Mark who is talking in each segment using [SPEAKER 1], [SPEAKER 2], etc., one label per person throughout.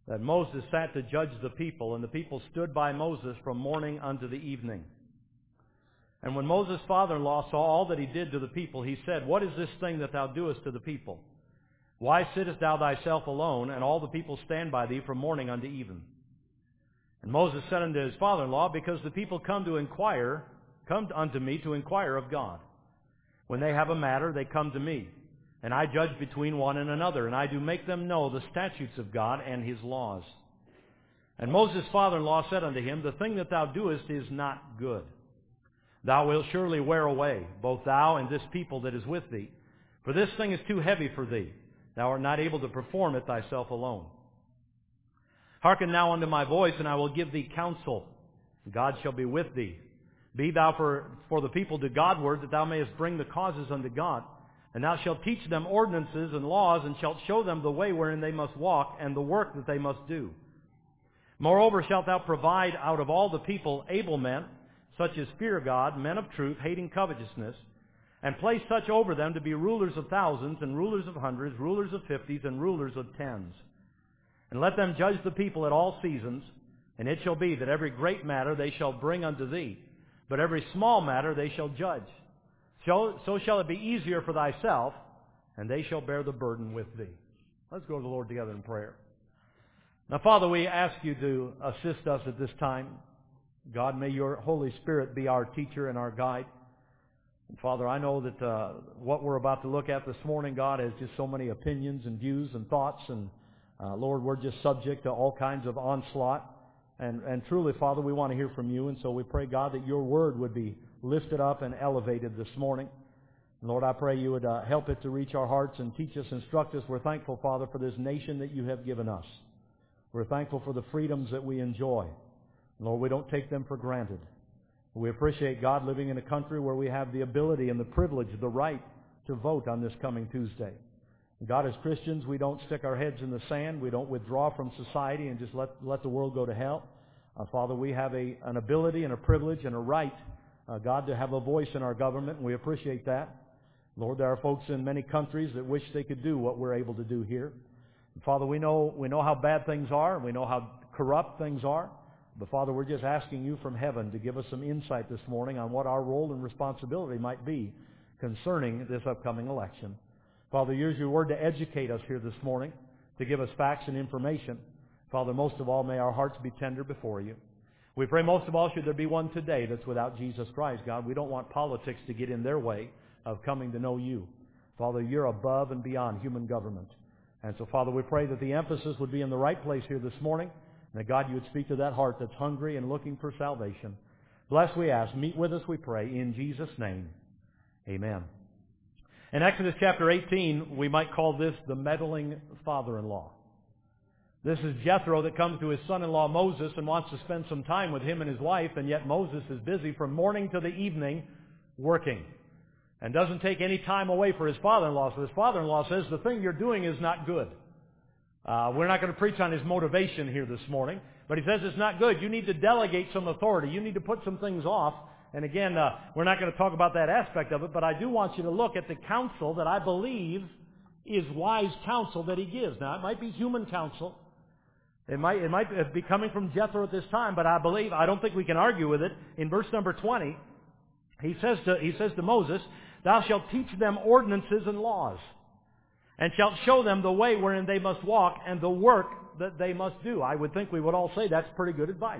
[SPEAKER 1] that Moses sat to judge the people, and the people stood by Moses from morning unto the evening. And when Moses' father-in-law saw all that he did to the people, he said, What is this thing that thou doest to the people? Why sittest thou thyself alone, and all the people stand by thee from morning unto even? And Moses said unto his father-in-law, Because the people come unto me to inquire of God. When they have a matter, they come to me, and I judge between one and another, and I do make them know the statutes of God and His laws. And Moses' father-in-law said unto him, The thing that thou doest is not good. Thou wilt surely wear away, both thou and this people that is with thee. For this thing is too heavy for thee. Thou art not able to perform it thyself alone. Hearken now unto my voice, and I will give thee counsel. God shall be with thee. Be thou for the people to Godward, that thou mayest bring the causes unto God. And thou shalt teach them ordinances and laws, and shalt show them the way wherein they must walk, and the work that they must do. Moreover shalt thou provide out of all the people able men, such as fear God, men of truth, hating covetousness, and place such over them to be rulers of thousands, and rulers of hundreds, rulers of fifties, and rulers of tens. And let them judge the people at all seasons, and it shall be that every great matter they shall bring unto thee, but every small matter they shall judge. So shall it be easier for thyself, and they shall bear the burden with thee. Let's go to the Lord together in prayer. Now, Father, we ask you to assist us at this time. God, may your Holy Spirit be our teacher and our guide. And Father, I know that what we're about to look at this morning, God, has just so many opinions and views and thoughts. And Lord, we're just subject to all kinds of onslaught. And truly, Father, we want to hear from you. And so we pray, God, that your word would be lifted up and elevated this morning. And Lord, I pray you would help it to reach our hearts and teach us, instruct us. We're thankful, Father, for this nation that you have given us. We're thankful for the freedoms that we enjoy. Lord, we don't take them for granted. We appreciate, God, living in a country where we have the ability and the privilege, the right to vote on this coming Tuesday. And God, as Christians, we don't stick our heads in the sand. We don't withdraw from society and just let the world go to hell. Father, we have an ability and a privilege and a right, God, to have a voice in our government, and we appreciate that. Lord, there are folks in many countries that wish they could do what we're able to do here. And Father, we know how bad things are, and we know how corrupt things are. But Father, we're just asking you from heaven to give us some insight this morning on what our role and responsibility might be concerning this upcoming election. Father, use your word to educate us here this morning, to give us facts and information. Father, most of all, may our hearts be tender before you. We pray most of all, should there be one today that's without Jesus Christ, God, we don't want politics to get in their way of coming to know you. Father, you're above and beyond human government. And so, Father, we pray that the emphasis would be in the right place here this morning, and that, God, you would speak to that heart that's hungry and looking for salvation. Bless, we ask. Meet with us, we pray, in Jesus' name. Amen. In Exodus chapter 18, we might call this the meddling father-in-law. This is Jethro that comes to his son-in-law Moses and wants to spend some time with him and his wife, and yet Moses is busy from morning to the evening working and doesn't take any time away for his father-in-law. So his father-in-law says, the thing you're doing is not good. We're not going to preach on his motivation here this morning, but he says it's not good. You need to delegate some authority. You need to put some things off. And again, we're not going to talk about that aspect of it, but I do want you to look at the counsel that I believe is wise counsel that he gives. Now, it might be human counsel. It might be coming from Jethro at this time, but I don't think we can argue with it. In verse number 20, he says to Moses, Thou shalt teach them ordinances and laws, and shalt show them the way wherein they must walk, and the work that they must do. I would think we would all say that's pretty good advice.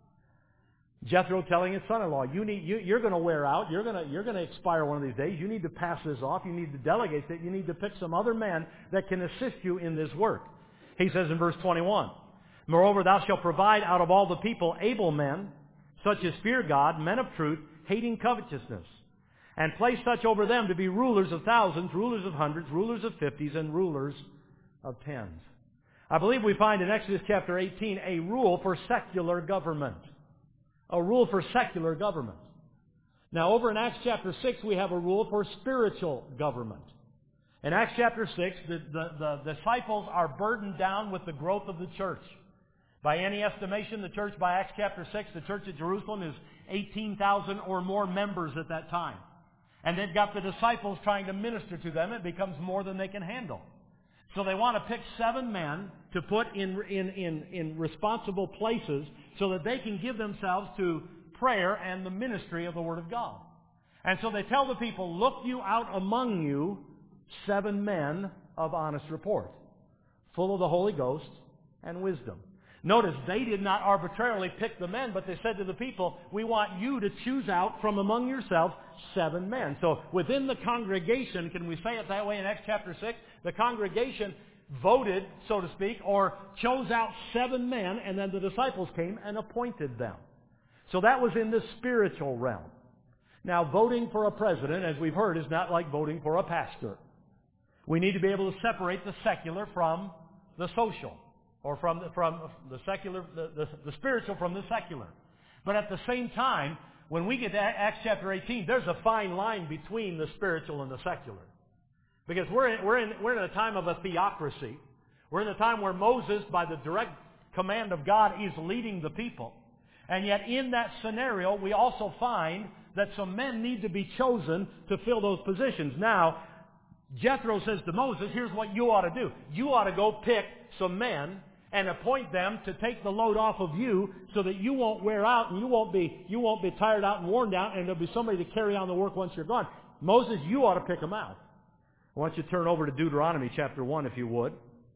[SPEAKER 1] Jethro telling his son-in-law, you're going to wear out, you're going to expire one of these days. You need to pass this off. You need to delegate it. You need to pick some other men that can assist you in this work. He says in verse 21, Moreover, thou shalt provide out of all the people able men, such as fear God, men of truth, hating covetousness, and place such over them to be rulers of thousands, rulers of hundreds, rulers of fifties, and rulers of tens. I believe we find in Exodus chapter 18 a rule for secular government. A rule for secular government. Now, over in Acts chapter 6, we have a rule for spiritual government. In Acts chapter 6, the disciples are burdened down with the growth of the church. By any estimation, the church, by Acts chapter 6, the church at Jerusalem is 18,000 or more members at that time. And they've got the disciples trying to minister to them. It becomes more than they can handle. So they want to pick 7 men to put in responsible places so that they can give themselves to prayer and the ministry of the Word of God. And so they tell the people, look you out among you 7 men of honest report, full of the Holy Ghost and wisdom. Notice, they did not arbitrarily pick the men, but they said to the people, we want you to choose out from among yourselves 7 men. So within the congregation, can we say it that way in Acts chapter 6? The congregation voted, so to speak, or chose out 7 men, and then the disciples came and appointed them. So that was in the spiritual realm. Now, voting for a president, as we've heard, is not like voting for a pastor. We need to be able to separate the secular from the social, or from the secular, the spiritual from the secular. But at the same time, when we get to Acts chapter 18, there's a fine line between the spiritual and the secular. Because we're in a time of a theocracy. We're in a time where Moses, by the direct command of God, is leading the people. And yet in that scenario, we also find that some men need to be chosen to fill those positions. Now, Jethro says to Moses, here's what you ought to do. You ought to go pick some men and appoint them to take the load off of you so that you won't wear out and you won't be tired out and worn down, and there'll be somebody to carry on the work once you're gone. Moses, you ought to pick them out. I want you to turn over to Deuteronomy chapter 1 if you would.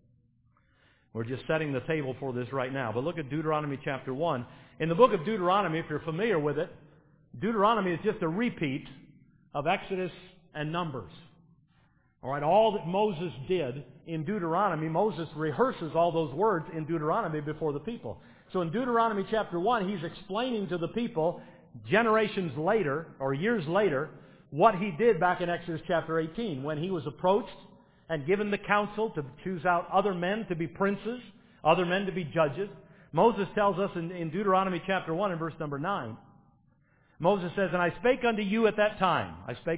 [SPEAKER 1] We're just setting the table for this right now. But look at Deuteronomy chapter 1. In the book of Deuteronomy, if you're familiar with it, Deuteronomy is just a repeat of Exodus and Numbers. All right, all that Moses did in Deuteronomy, Moses rehearses all those words in Deuteronomy before the people. So in Deuteronomy chapter 1, he's explaining to the people generations later, or years later, what he did back in Exodus chapter 18 when he was approached and given the counsel to choose out other men to be princes, other men to be judges. Moses tells us in Deuteronomy chapter 1 and verse number 9, Moses says, and I spake unto you at that time,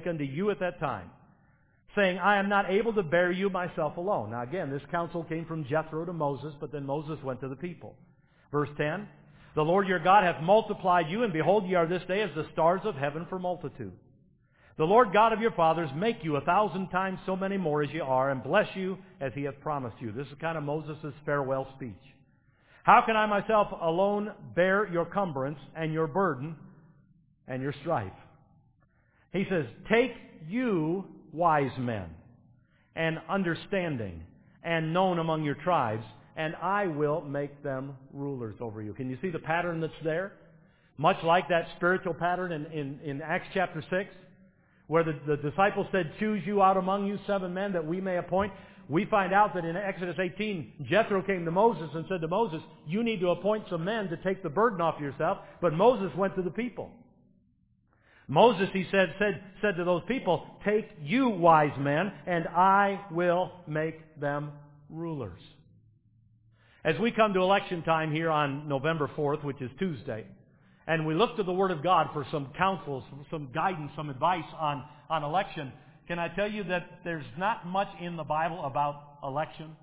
[SPEAKER 1] saying, I am not able to bear you myself alone. Now again, this counsel came from Jethro to Moses, but then Moses went to the people. Verse 10, the Lord your God hath multiplied you, and behold, ye are this day as the stars of heaven for multitude. The Lord God of your fathers make you 1,000 times so many more as ye are, and bless you as he hath promised you. This is kind of Moses' farewell speech. How can I myself alone bear your cumbrance and your burden and your strife? He says, take you wise men and understanding and known among your tribes, and I will make them rulers over you. Can you see the pattern that's there? Much like that spiritual pattern in Acts chapter 6, where the disciples said, choose you out among you 7 men that we may appoint. We find out that in Exodus 18, Jethro came to Moses and said to Moses, you need to appoint some men to take the burden off yourself. But Moses went to the people. Moses, he said to those people, take you wise men, and I will make them rulers. As we come to election time here on November 4th, which is Tuesday, and we look to the Word of God for some counsel, some guidance, some advice on election, can I tell you that there's not much in the Bible about election?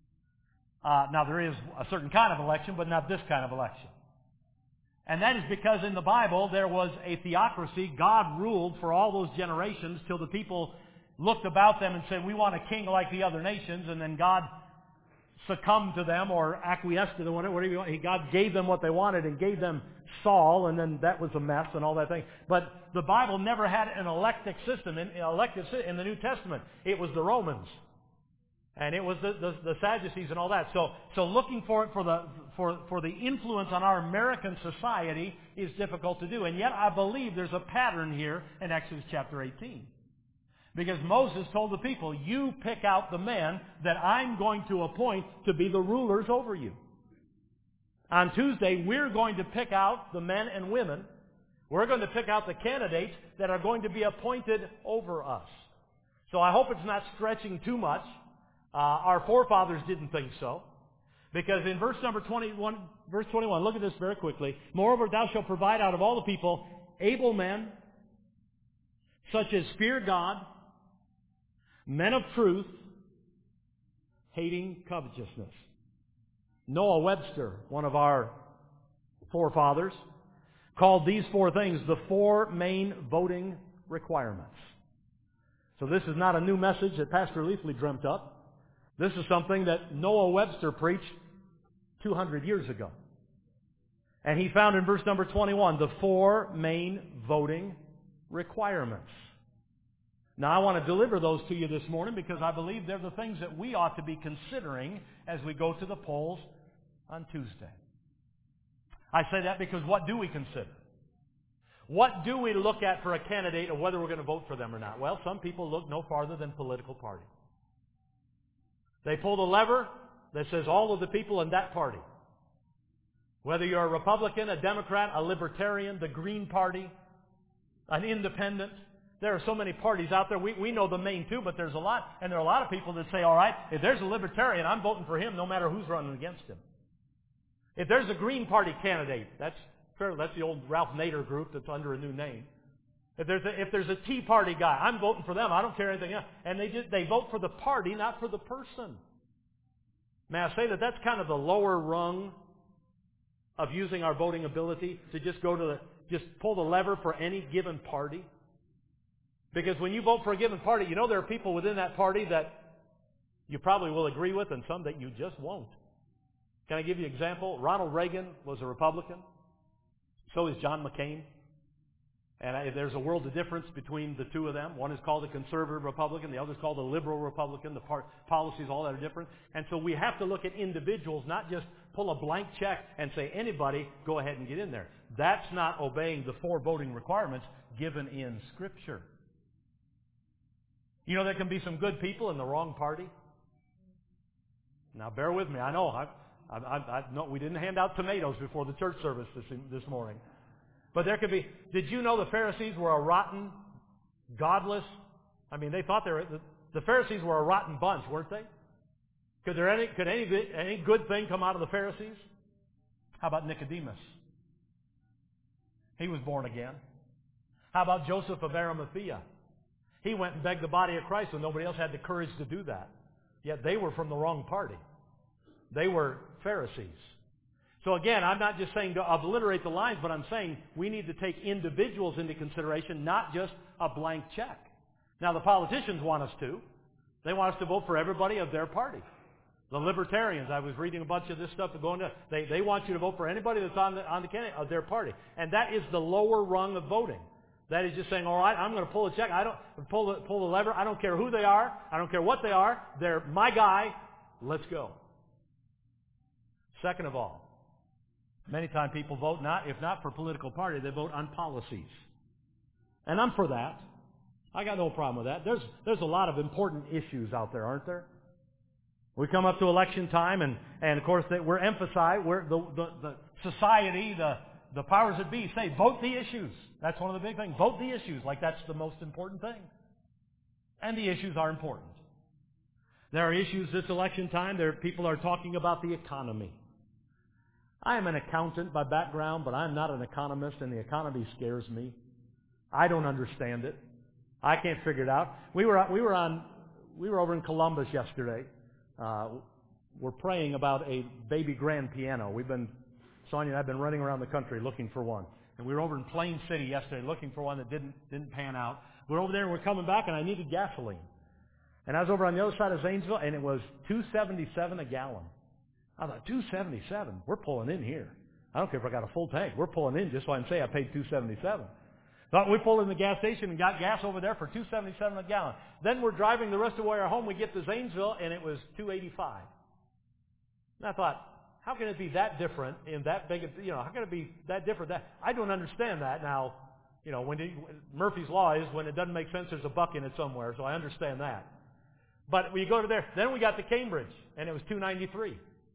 [SPEAKER 1] Now, there is a certain kind of election, but not this kind of election. And that is because in the Bible there was a theocracy. God ruled for all those generations till the people looked about them and said, we want a king like the other nations, and then God succumbed to them or acquiesced to them, whatever you want. God gave them what they wanted and gave them Saul, and then that was a mess and all that thing. But the Bible never had an elective system in the New Testament. It was the Romans, and it was the Sadducees and all that. So looking for the influence on our American society is difficult to do. And yet I believe there's a pattern here in Exodus chapter 18. Because Moses told the people, you pick out the men that I'm going to appoint to be the rulers over you. On Tuesday, we're going to pick out the men and women. We're going to pick out the candidates that are going to be appointed over us. So I hope it's not stretching too much. Our forefathers didn't think so. Because in verse 21, look at this very quickly. Moreover, thou shalt provide out of all the people able men, such as fear God, men of truth, hating covetousness. Noah Webster, one of our forefathers, called these 4 things the 4 main voting requirements. So this is not a new message that Pastor Leafley dreamt up. This is something that Noah Webster preached 200 years ago. And he found in verse number 21 the 4 main voting requirements. Now, I want to deliver those to you this morning because I believe they're the things that we ought to be considering as we go to the polls on Tuesday. I say that because what do we consider? What do we look at for a candidate of whether we're going to vote for them or not? Well, some people look no farther than political party. They pull the lever that says all of the people in that party. Whether you're a Republican, a Democrat, a Libertarian, the Green Party, an Independent. There are so many parties out there. We know the main two, but there's a lot. And there are a lot of people that say, all right, if there's a Libertarian, I'm voting for him no matter who's running against him. If there's a Green Party candidate, that's the old Ralph Nader group that's under a new name. If there's a Tea Party guy, I'm voting for them. I don't care anything else. And they vote for the party, not for the person. May I say that that's kind of the lower rung of using our voting ability to just just pull the lever for any given party? Because when you vote for a given party, you know there are people within that party that you probably will agree with and some that you just won't. Can I give you an example? Ronald Reagan was a Republican. So is John McCain. And there's a world of difference between the two of them. One is called a conservative Republican. The other is called a liberal Republican. The policies, all that are different. And so we have to look at individuals, not just pull a blank check and say, anybody, go ahead and get in there. That's not obeying the 4 voting requirements given in Scripture. You know, there can be some good people in the wrong party. Now, bear with me. I know we didn't hand out tomatoes before the church service this morning. But there could be. Did you know the Pharisees were a rotten, godless? I mean, they thought the Pharisees were a rotten bunch, weren't they? Could any good thing come out of the Pharisees? How about Nicodemus? He was born again. How about Joseph of Arimathea? He went and begged the body of Christ when nobody else had the courage to do that. Yet they were from the wrong party. They were Pharisees. So again, I'm not just saying to obliterate the lines, but I'm saying we need to take individuals into consideration, not just a blank check. Now, the politicians want us to. They want us to vote for everybody of their party. The Libertarians, I was reading a bunch of this stuff going to, they want you to vote for anybody that's on the candidate of their party. And that is the lower rung of voting. That is just saying, all right, I'm going to pull a check. I don't pull the lever. I don't care who they are. I don't care what they are. They're my guy. Let's go. Second of all, many times people vote if not for political party, they vote on policies. And I'm for that. I got no problem with that. There's a lot of important issues out there, aren't there? We come up to election time, and of course we're emphasized. The society, the powers that be say, vote the issues. That's one of the big things. Vote the issues, like that's the most important thing. And the issues are important. There are issues this election time. People are talking about the economy. I am an accountant by background, but I'm not an economist, and the economy scares me. I don't understand it. I can't figure it out. We were over in Columbus yesterday. We're praying about a baby grand piano. Sonia and I have been running around the country looking for one. And we were over in Plain City yesterday looking for one that didn't pan out. We're over there and we're coming back, and I needed gasoline. And I was over on the other side of Zanesville, and it was $2.77 a gallon. I thought, $2.77? We're pulling in here. I don't care if I got a full tank. We're pulling in just so I can say I paid $2.77. Thought we pulled in the gas station and got gas over there for $2.77 a gallon. Then we're driving the rest of the way home. We get to Zanesville, and it was $2.85. And I thought, how can it be that different in that big? How can it be that different? I don't understand that. Now, Murphy's Law is when it doesn't make sense, there's a buck in it somewhere. So I understand that. But we go to there. Then we got to Cambridge, and it was $2.93.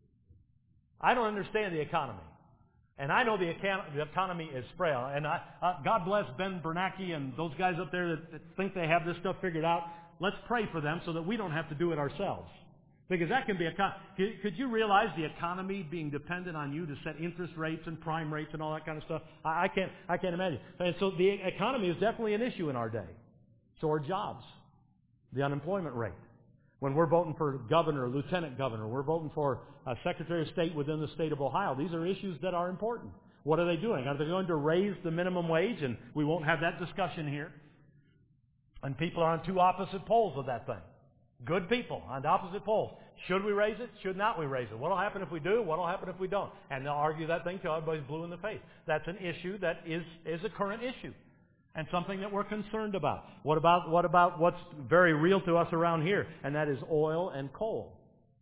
[SPEAKER 1] I don't understand the economy. And I know the economy is frail. And God bless Ben Bernanke and those guys up there that think they have this stuff figured out. Let's pray for them so that we don't have to do it ourselves. Because that can be could you realize the economy being dependent on you to set interest rates and prime rates and all that kind of stuff? I can't imagine. And so the economy is definitely an issue in our day. So are jobs, the unemployment rate. When we're voting for governor, lieutenant governor, we're voting for a secretary of state within the state of Ohio. These are issues that are important. What are they doing? Are they going to raise the minimum wage? And we won't have that discussion here. And people are on two opposite poles of that thing. Good people on the opposite poles. Should we raise it? Should not we raise it? What will happen if we do? What will happen if we don't? And they'll argue that thing till everybody's blue in the face. That's an issue that is a current issue and something that we're concerned about. What about what's very real to us around here? And that is oil and coal.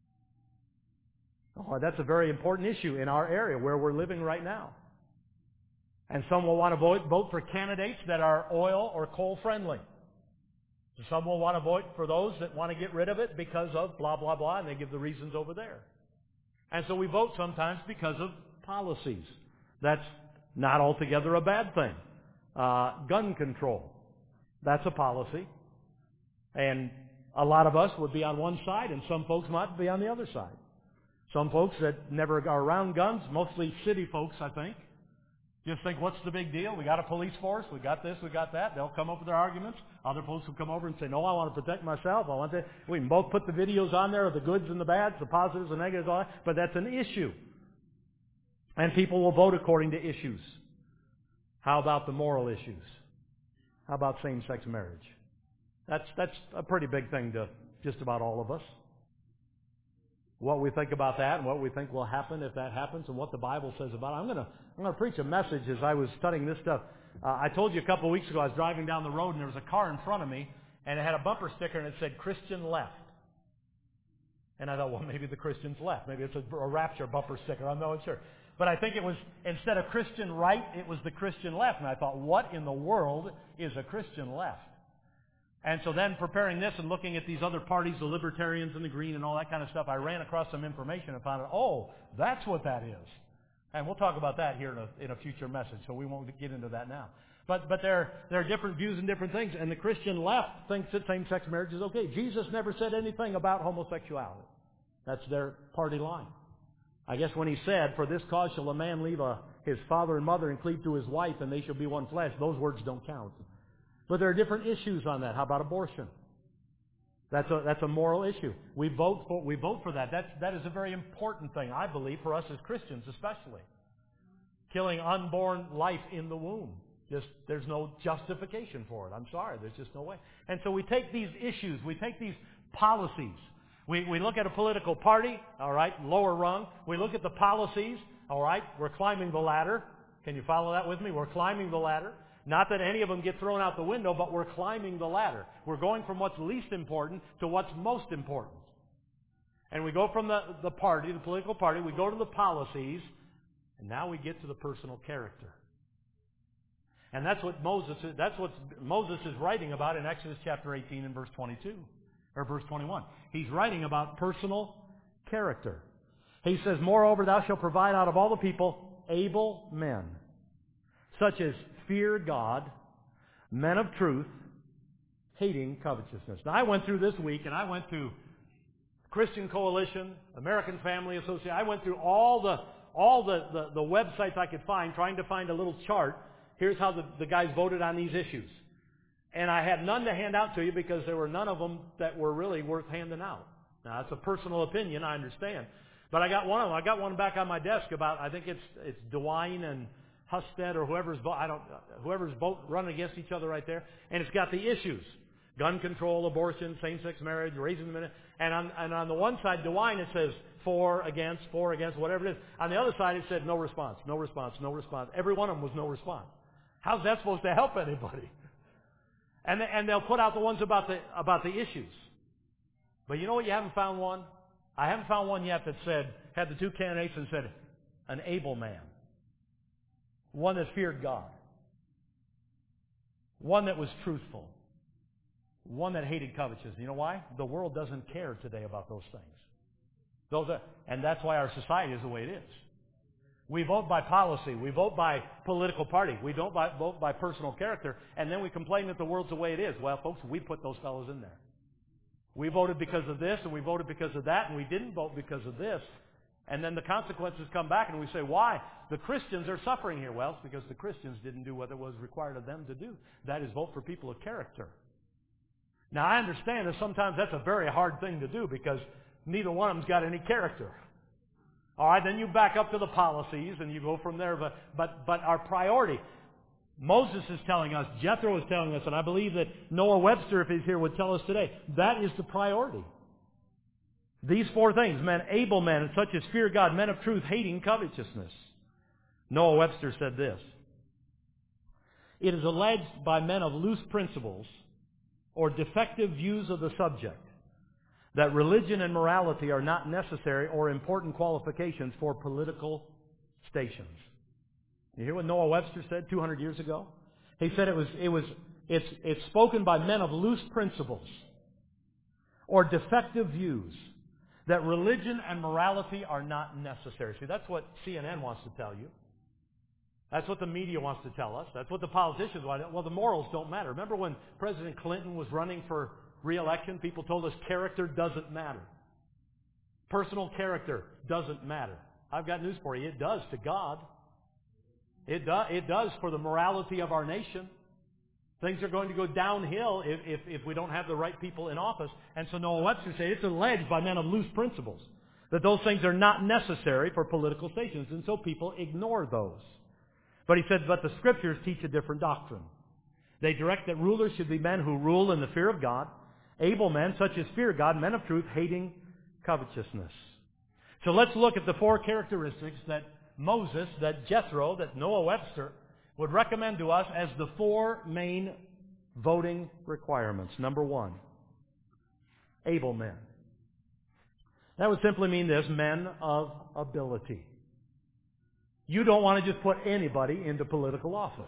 [SPEAKER 1] Oh, that's a very important issue in our area where we're living right now. And some will want to vote for candidates that are oil or coal friendly. Some will want to vote for those that want to get rid of it because of blah, blah, blah, and they give the reasons over there. And so we vote sometimes because of policies. That's not altogether a bad thing. Gun control. That's a policy. And a lot of us would be on one side, and some folks might be on the other side. Some folks that never are around guns, mostly city folks, I think, just think, what's the big deal? We got a police force. We got this. We got that. They'll come up with their arguments. Other folks will come over and say, no, I want to protect myself. I want to. We can both put the videos on there of the goods and the bads, the positives and negatives, all that, but that's an issue. And people will vote according to issues. How about the moral issues? How about same-sex marriage? That's a pretty big thing to just about all of us. What we think about that and what we think will happen if that happens and what the Bible says about it. I'm going to preach a message as I was studying this stuff. I told you a couple of weeks ago I was driving down the road and there was a car in front of me and it had a bumper sticker and it said Christian left. And I thought, well, maybe the Christians left. Maybe it's a rapture bumper sticker. I'm not sure. But I think it was, instead of Christian right, it was the Christian left. And I thought, what in the world is a Christian left? And so then preparing this and looking at these other parties, the Libertarians and the Green and all that kind of stuff, I ran across some information and found out, oh, that's what that is. And we'll talk about that here in a future message, so we won't get into that now. But there are different views and different things, and the Christian left thinks that same-sex marriage is okay. Jesus never said anything about homosexuality. That's their party line. I guess when he said, for this cause shall a man leave his father and mother and cleave to his wife, and they shall be one flesh, those words don't count. But there are different issues on that. How about abortion? That's a moral issue. We vote for that. That is a very important thing, I believe, for us as Christians especially. Killing unborn life in the womb. There's no justification for it. I'm sorry, there's just no way. And so we take these issues, we take these policies. We look at a political party, all right, lower rung. We look at the policies, all right, we're climbing the ladder. Can you follow that with me? We're climbing the ladder. Not that any of them get thrown out the window, but we're climbing the ladder. We're going from what's least important to what's most important. And we go from the party, the political party, we go to the policies, and now we get to the personal character. And that's what Moses is writing about in Exodus chapter 18 and verse 22, or verse 21. He's writing about personal character. He says, moreover, thou shalt provide out of all the people able men, such as fear God, men of truth, hating covetousness. Now, I went through this week, and I went through Christian Coalition, American Family Association. I went through all the websites I could find, trying to find a little chart. Here's how the guys voted on these issues. And I had none to hand out to you because there were none of them that were really worth handing out. Now, that's a personal opinion, I understand. But I got one of them. I got one back on my desk about, I think it's DeWine and Husted or whoever's running against each other right there, and it's got the issues: gun control, abortion, same-sex marriage, raising the minute. And on the one side, DeWine, it says for, against, whatever it is. On the other side, it said no response, no response, no response. Every one of them was no response. How's that supposed to help anybody? And they'll put out the ones about the issues. But you know what? You haven't found one. I haven't found one yet that had the two candidates and said an able man. One that feared God. One that was truthful. One that hated covetousness. You know why? The world doesn't care today about those things. And that's why our society is the way it is. We vote by policy. We vote by political party. We don't vote by personal character. And then we complain that the world's the way it is. Well, folks, we put those fellows in there. We voted because of this, and we voted because of that, and we didn't vote because of this. And then the consequences come back, and we say, why? The Christians are suffering here. Well, it's because the Christians didn't do what it was required of them to do. That is, vote for people of character. Now, I understand that sometimes that's a very hard thing to do because neither one of them's got any character. All right, then you back up to the policies, and you go from there. But our priority, Moses is telling us, Jethro is telling us, and I believe that Noah Webster, if he's here, would tell us today. That is the priority. These four things, men, able men, such as fear God, men of truth, hating covetousness. Noah Webster said this: it is alleged by men of loose principles or defective views of the subject that religion and morality are not necessary or important qualifications for political stations. You hear what Noah Webster said 200 years ago? He said it's spoken by men of loose principles or defective views that religion and morality are not necessary. See, that's what CNN wants to tell you. That's what the media wants to tell us. That's what the politicians want. Well, the morals don't matter. Remember when President Clinton was running for re-election, people told us character doesn't matter. Personal character doesn't matter. I've got news for you. It does to God. It does for the morality of our nation. Things are going to go downhill if we don't have the right people in office. And so Noah Webster said it's alleged by men of loose principles that those things are not necessary for political stations. And so people ignore those. But he said, but the Scriptures teach a different doctrine. They direct that rulers should be men who rule in the fear of God, able men such as fear God, men of truth, hating covetousness. So let's look at the four characteristics that Moses, that Jethro, that Noah Webster would recommend to us as the four main voting requirements. Number one, able men. That would simply mean this: men of ability. You don't want to just put anybody into political office.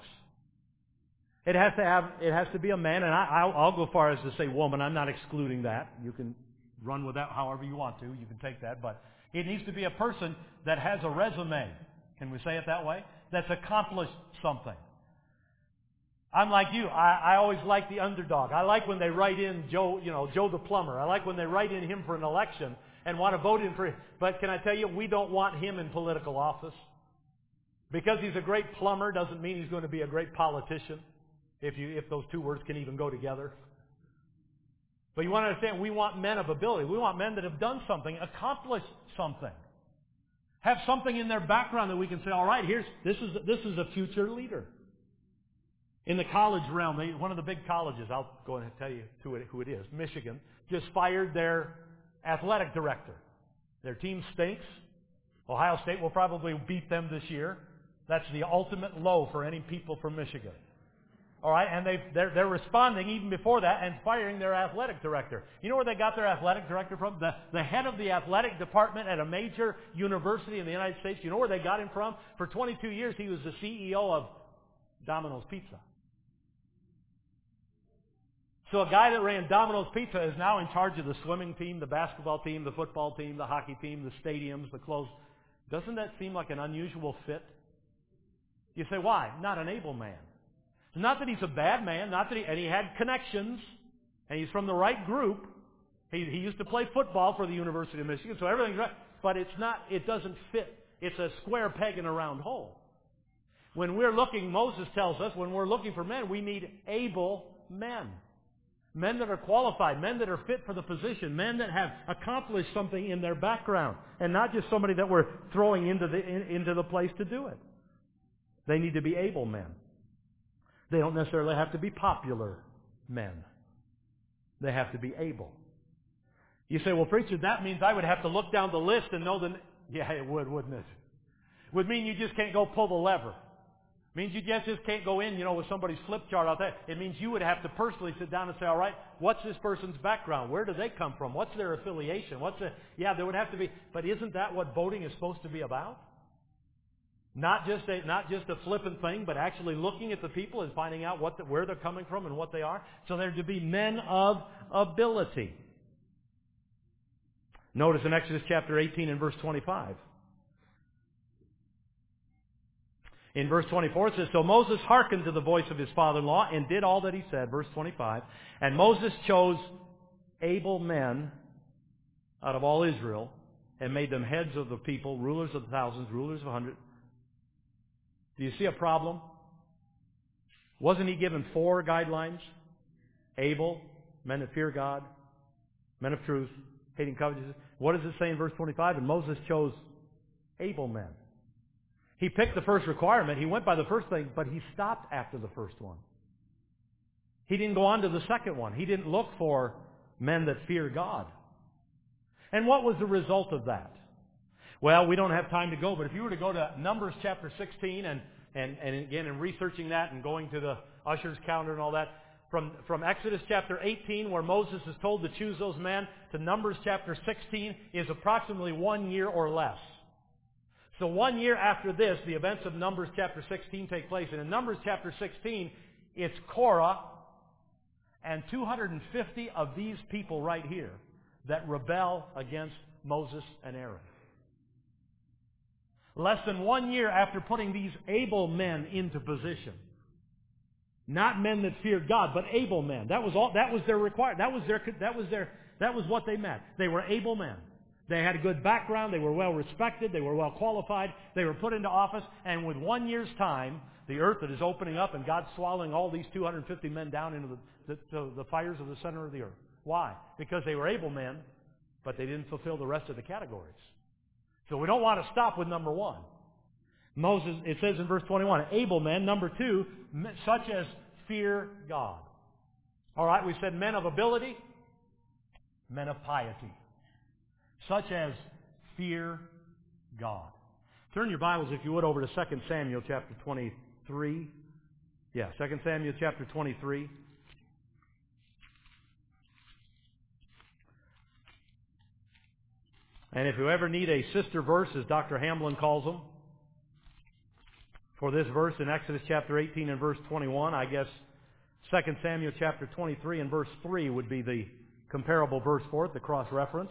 [SPEAKER 1] It has to be a man, and I'll go far as to say woman. I'm not excluding that. You can run with that however you want to. You can take that, but it needs to be a person that has a resume. Can we say it that way? That's accomplished something. I'm like you. I always like the underdog. I like when they write in Joe the plumber. I like when they write in him for an election and want to vote in for him. But can I tell you, we don't want him in political office. Because he's a great plumber doesn't mean he's going to be a great politician, if those two words can even go together. But you want to understand, we want men of ability. We want men that have done something, accomplished something, have something in their background that we can say, all right, this is a future leader. In the college realm, one of the big colleges, I'll go and tell you who it is, Michigan, just fired their athletic director. Their team stinks. Ohio State will probably beat them this year. That's the ultimate low for any people from Michigan. All right, and they're responding even before that and firing their athletic director. You know where they got their athletic director from? The head of the athletic department at a major university in the United States. You know where they got him from? For 22 years, he was the CEO of Domino's Pizza. So a guy that ran Domino's Pizza is now in charge of the swimming team, the basketball team, the football team, the hockey team, the stadiums, the clothes. Doesn't that seem like an unusual fit? You say, why? Not an able man. Not that he's a bad man, and he had connections, and he's from the right group. He used to play football for the University of Michigan, so everything's right. But it doesn't fit. It's a square peg in a round hole. When we're looking, Moses tells us, when we're looking for men, we need able men. Men that are qualified, men that are fit for the position, men that have accomplished something in their background, and not just somebody that we're throwing into the place to do it. They need to be able men. They don't necessarily have to be popular men. They have to be able. You say, well, preacher, that means I would have to look down the list and know the... Yeah, it would, wouldn't it? It would mean you just can't go pull the lever. It means you just can't go in, with somebody's flip chart out there. It means you would have to personally sit down and say, all right, what's this person's background? Where do they come from? What's their affiliation? There would have to be... But isn't that what voting is supposed to be about? Not just a flippant thing, but actually looking at the people and finding out where they're coming from and what they are. So they're to be men of ability. Notice in Exodus chapter 18 and verse 25. In verse 24 it says, so Moses hearkened to the voice of his father-in-law and did all that he said. Verse 25. And Moses chose able men out of all Israel and made them heads of the people, rulers of thousands, rulers of hundreds. Do you see a problem? Wasn't he given 4 guidelines? Able, men that fear God, men of truth, hating covetousness. What does it say in verse 25? And Moses chose able men. He picked the first requirement. He went by the first thing, but he stopped after the first one. He didn't go on to the second one. He didn't look for men that fear God. And what was the result of that? Well, we don't have time to go, but if you were to go to Numbers chapter 16 and again in researching that and going to the usher's calendar and all that, from Exodus chapter 18 where Moses is told to choose those men to Numbers chapter 16 is approximately 1 year or less. So 1 year after this, the events of Numbers chapter 16 take place. And in Numbers chapter 16, it's Korah and 250 of these people right here that rebel against Moses and Aaron. Less than 1 year after putting these able men into position. Not men that feared God, but able men. That was all. That was their requirement. That was what they meant. They were able men. They had a good background. They were well respected. They were well qualified. They were put into office. And with 1 year's time, the earth that is opening up and God's swallowing all these 250 men down into the fires of the center of the earth. Why? Because they were able men, but they didn't fulfill the rest of the categories. So we don't want to stop with number one. Moses, it says in verse 21, able men. Number two, such as fear God. All right, we said men of ability, men of piety. Such as fear God. Turn your Bibles, if you would, over to 2 Samuel chapter 23. 2 Samuel chapter 23. And if you ever need a sister verse, as Dr. Hamblin calls them, for this verse in Exodus chapter 18 and verse 21, I guess 2 Samuel chapter 23 and verse 3 would be the comparable verse for it, the cross-reference.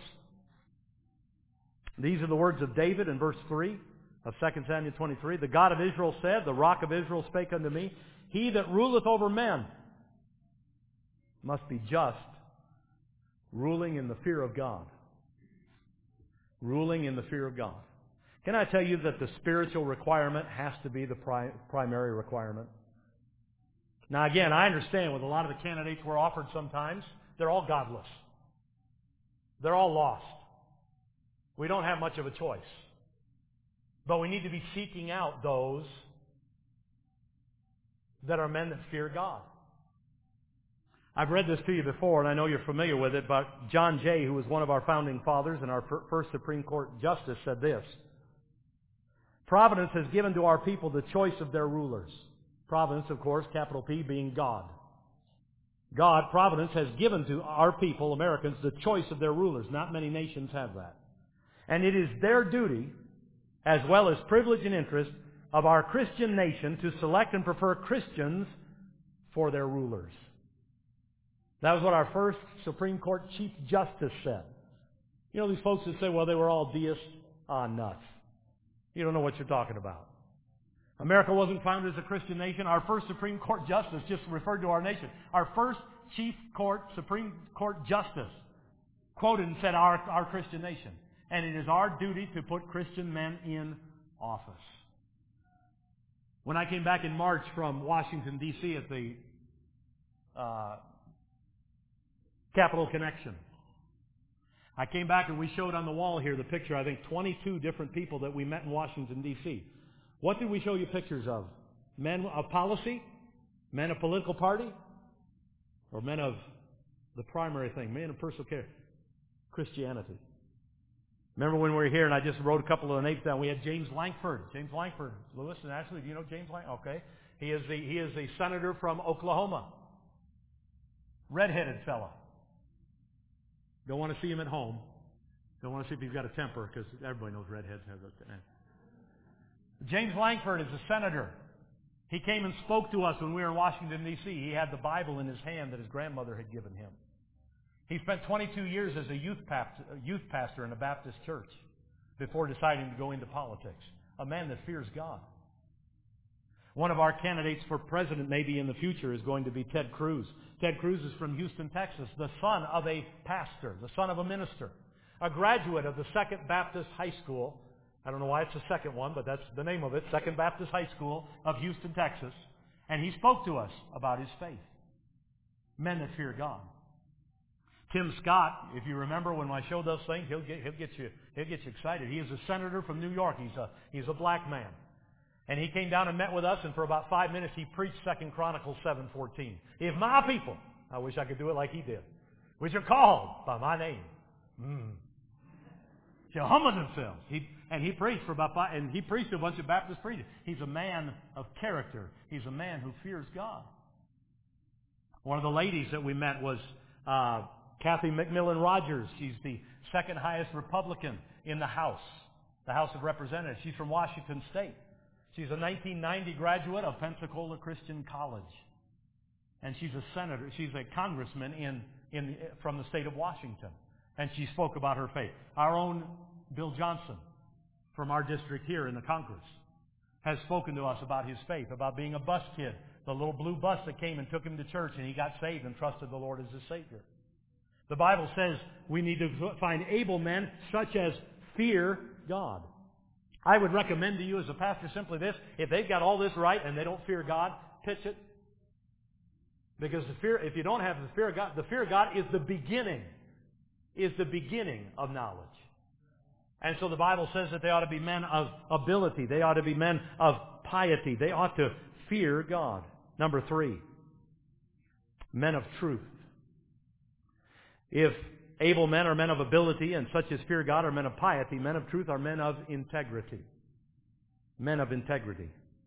[SPEAKER 1] These are the words of David in verse 3 of 2 Samuel 23. The God of Israel said, the rock of Israel spake unto me, he that ruleth over men must be just, ruling in the fear of God. Ruling in the fear of God. Can I tell you that the spiritual requirement has to be the primary requirement? Now again, I understand with a lot of the candidates we're offered sometimes, they're all godless. They're all lost. We don't have much of a choice. But we need to be seeking out those that are men that fear God. I've read this to you before, and I know you're familiar with it, but John Jay, who was one of our founding fathers and our first Supreme Court Justice, said this. Providence has given to our people the choice of their rulers. Providence, of course, capital P, being God. God, Providence, has given to our people, Americans, the choice of their rulers. Not many nations have that. And it is their duty, as well as privilege and interest, of our Christian nation to select and prefer Christians for their rulers. That was what our first Supreme Court Chief Justice said. You know, these folks that say, well, they were all deists. Nuts. You don't know what you're talking about. America wasn't founded as a Christian nation. Our first Supreme Court Justice just referred to our nation. Our first Supreme Court Justice quoted and said, our Christian nation. And it is our duty to put Christian men in office. When I came back in March from Washington, D.C. at the Capital Connection, I came back and we showed on the wall here the picture, I think 22 different people that we met in Washington, D.C. What did we show you pictures of? Men of policy? Men of political party? Or men of the primary thing? Men of personal care? Christianity. Remember when we were here and I just wrote a couple of the names down? We had James Lankford. James Lankford. Lewis and Ashley, do you know James Lankford? Okay. He is the senator from Oklahoma. Red-headed fella. Don't want to see him at home. Don't want to see if he's got a temper, because everybody knows redheads have a... James Lankford is a senator. He came and spoke to us when we were in Washington, D.C. He had the Bible in his hand that his grandmother had given him. He spent 22 years as a youth pastor in a Baptist church before deciding to go into politics. A man that fears God. One of our candidates for president maybe in the future is going to be Ted Cruz. Ted Cruz is from Houston, Texas, the son of a pastor, the son of a minister, a graduate of the Second Baptist High School. I don't know why it's the second one, but that's the name of it, Second Baptist High School of Houston, Texas. And he spoke to us about his faith. Men that fear God. Tim Scott, if you remember when I showed those things, he'll get you excited. He is a senator from New York. He's a black man. And he came down and met with us, and for about 5 minutes he preached 2 Chronicles 7:14. If my people, I wish I could do it like he did, which are called by my name, shall humble themselves. He preached for about and he preached to a bunch of Baptist preachers. He's a man of character. He's a man who fears God. One of the ladies that we met was Kathy McMillan Rogers. She's the second highest Republican in the House of Representatives. She's from Washington State. She's a 1990 graduate of Pensacola Christian College. And she's a senator. She's a congressman from the state of Washington. And she spoke about her faith. Our own Bill Johnson from our district here in the Congress has spoken to us about his faith, about being a bus kid, the little blue bus that came and took him to church, and he got saved and trusted the Lord as his Savior. The Bible says we need to find able men such as fear God. I would recommend to you as a pastor simply this: if they've got all this right and they don't fear God, pitch it. Because if you don't have the fear of God is the beginning of knowledge. And so the Bible says that they ought to be men of ability. They ought to be men of piety. They ought to fear God. Number 3, men of truth. If able men are men of ability, and such as fear God are men of piety, men of truth are men of integrity. Men of integrity.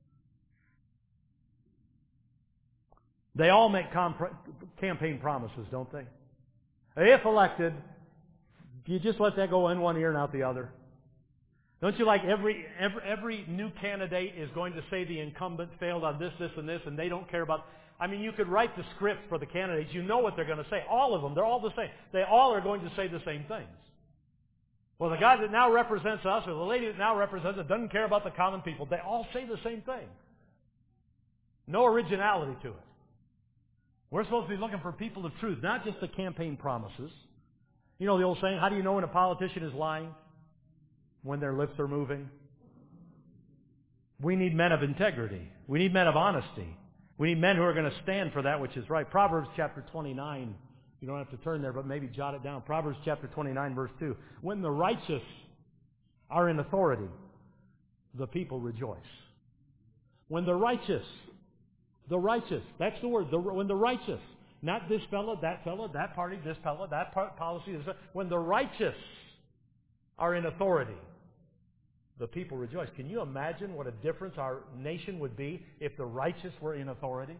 [SPEAKER 1] They all make campaign promises, don't they? If elected, do you just let that go in one ear and out the other? Don't you like every new candidate is going to say the incumbent failed on this, and this, and they don't care about... I mean, you could write the script for the candidates. You know what they're going to say. All of them. They're all the same. They all are going to say the same things. Well, the guy that now represents us, or the lady that now represents us, doesn't care about the common people. They all say the same thing. No originality to it. We're supposed to be looking for people of truth, not just the campaign promises. You know the old saying, how do you know when a politician is lying? When their lips are moving. We need men of integrity. We need men of honesty. We need men who are going to stand for that which is right. Proverbs chapter 29. You don't have to turn there, but maybe jot it down. Proverbs chapter 29, verse 2. When the righteous are in authority, the people rejoice. When the righteous, that's the word, when the righteous, not this fellow, that party, this fellow, that policy, when the righteous are in authority, the people rejoice. Can you imagine what a difference our nation would be if the righteous were in authority?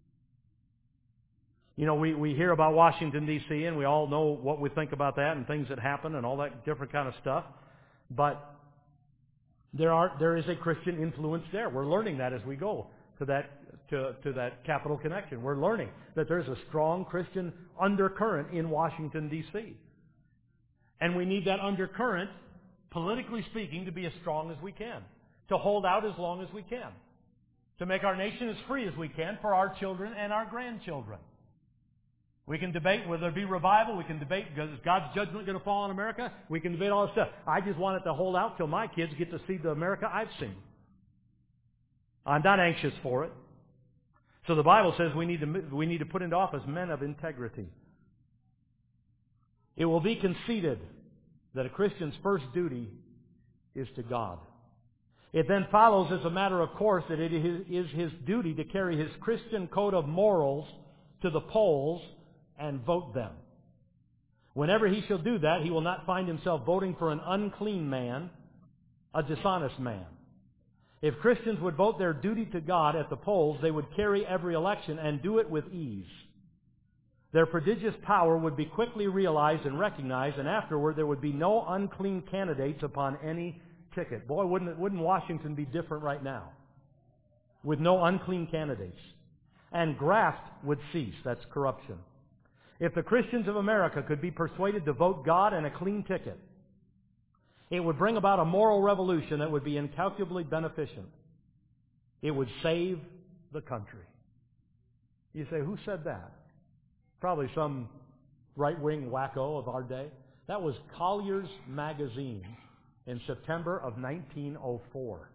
[SPEAKER 1] You know, we hear about Washington, D.C., and we all know what we think about that and things that happen and all that different kind of stuff. But there is a Christian influence there. We're learning that as we go to that Capital Connection. We're learning that there's a strong Christian undercurrent in Washington, D.C. And we need that undercurrent, politically speaking, to be as strong as we can, to hold out as long as we can, to make our nation as free as we can for our children and our grandchildren. We can debate whether there be revival. We can debate, is God's judgment going to fall on America? We can debate all this stuff. I just want it to hold out till my kids get to see the America I've seen. I'm not anxious for it. So the Bible says we need to put into office men of integrity. It will be conceded that a Christian's first duty is to God. It then follows as a matter of course that it is his duty to carry his Christian code of morals to the polls and vote them. Whenever he shall do that, he will not find himself voting for an unclean man, a dishonest man. If Christians would vote their duty to God at the polls, they would carry every election and do it with ease. Their prodigious power would be quickly realized and recognized, and afterward there would be no unclean candidates upon any ticket. Boy, wouldn't Washington be different right now? With no unclean candidates. And graft would cease. That's corruption. If the Christians of America could be persuaded to vote God and a clean ticket, it would bring about a moral revolution that would be incalculably beneficent. It would save the country. You say, who said that? Probably some right-wing wacko of our day. That was Collier's Magazine in September of 1904.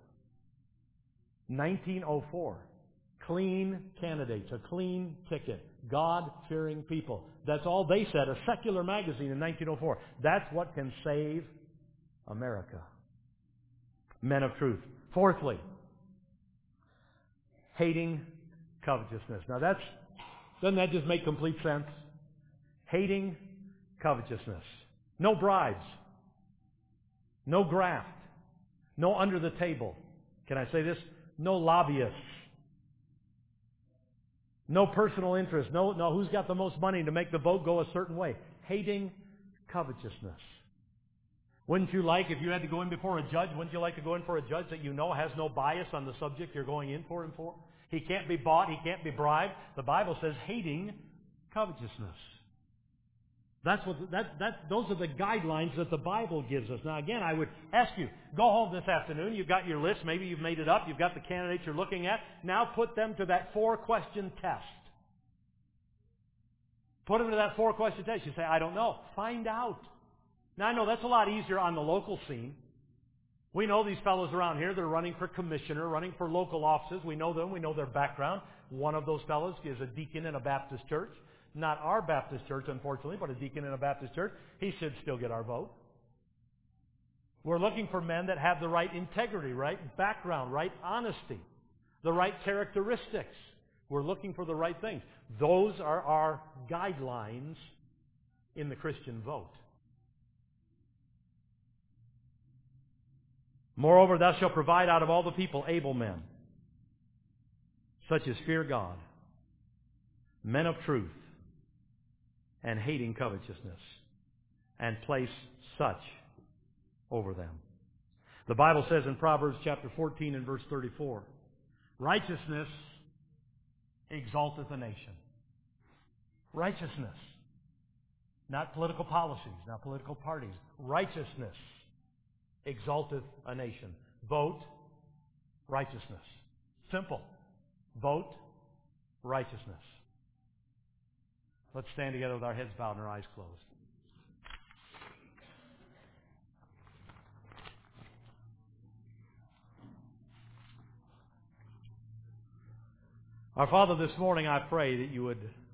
[SPEAKER 1] 1904. Clean candidates, a clean ticket, God-fearing people. That's all they said, a secular magazine in 1904. That's what can save America. Men of truth. Fourthly, Hating covetousness. Now doesn't that just make complete sense? Hating covetousness. No bribes. No graft. No under the table. Can I say this? No lobbyists. No personal interest. No, who's got the most money to make the vote go a certain way. Hating covetousness. Wouldn't you like, if you had to go in before a judge, wouldn't you like to go in for a judge that you know has no bias on the subject you're going in for him for? He can't be bought. He can't be bribed. The Bible says hating covetousness. Those are the guidelines that the Bible gives us. Now again, I would ask you, go home this afternoon. You've got your list. Maybe you've made it up. You've got the candidates you're looking at. Now put them to that 4-question test. Put them to that 4-question test. You say, I don't know. Find out. Now I know that's a lot easier on the local scene. We know these fellows around here that are running for commissioner, running for local offices. We know them. We know their background. One of those fellows is a deacon in a Baptist church. Not our Baptist church, unfortunately, but a deacon in a Baptist church. He should still get our vote. We're looking for men that have the right integrity, right background, right honesty, the right characteristics. We're looking for the right things. Those are our guidelines in the Christian vote. Moreover, thou shalt provide out of all the people able men, such as fear God, men of truth, and hating covetousness, and place such over them. The Bible says in Proverbs chapter 14 and verse 34, righteousness exalteth a nation. Righteousness. Not political policies, not political parties. Righteousness exalteth a nation. Vote righteousness. Simple. Vote righteousness. Let's stand together with our heads bowed and our eyes closed. Our Father, this morning I pray that you would